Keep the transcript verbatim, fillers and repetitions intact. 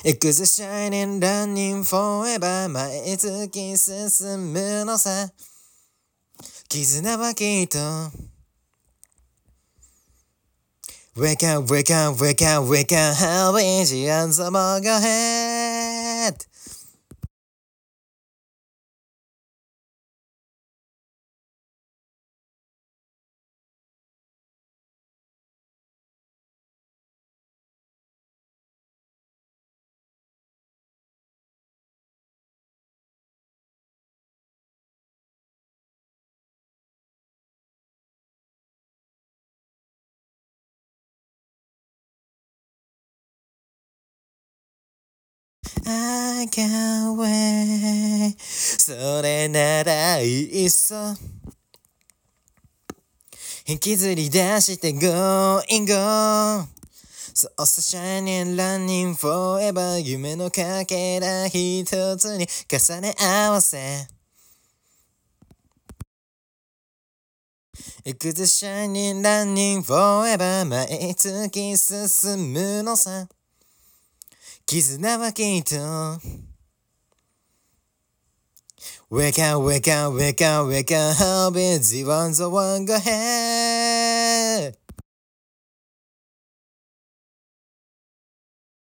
行くぜ Shining Running Forever 前へ突き進むのさ絆はきっと Wake up, wake up, wake up, wake up, how is the answer, go ahead. I can't wait それならいっそ引きずり出して Going go そうさ Shining Running Forever 夢のかけら一つに重ね合わせ行くぜ Shining Running Forever 前へ突き進むのさ絆はきっと Wake up, wake up, wake up, wake up, how busy one's the one go ahead